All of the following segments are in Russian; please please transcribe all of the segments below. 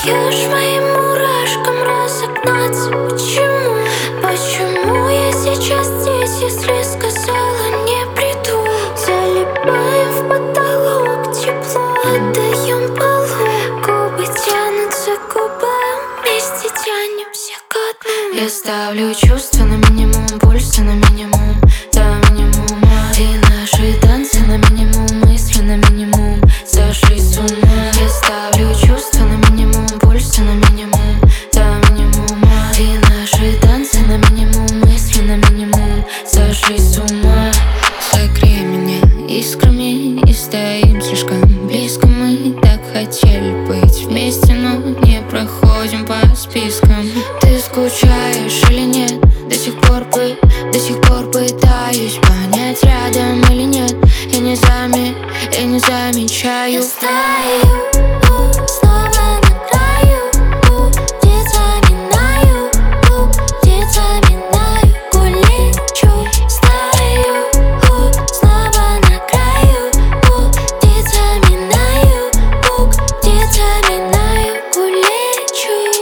даешь моим мурашкам разогнаться. Почему? Почему я сейчас здесь, если сказала не приду? Залипаем в потолок, тепло отдаем полу. Губы тянутся к губам, вместе тянемся ко дну. Я ставлю чувства на минимум, пульса на минимум, до минимума. И наши танцы на минимум, мысли на минимум, сошли с ума. Я ставлю чувства на минимум, пульса на минимум, до минимума. И наши танцы на минимум, мысли на минимум, сошли с ума. Согрей меня искрами и стоим слишком близко. Мы так хотели быть вместе, но не проходим по спискам. Ты скучаешь или нет? До сих пор пытаюсь понять, рядом или нет. Я не замечаю. Я стою снова на краю, птица минаю, птица минаю, улечу. Стою снова на краю, птица минаю, птица минаю, улечу.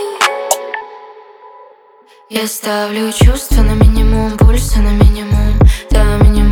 Я ставлю чувства на минимум, пульса на минимум, до минимума.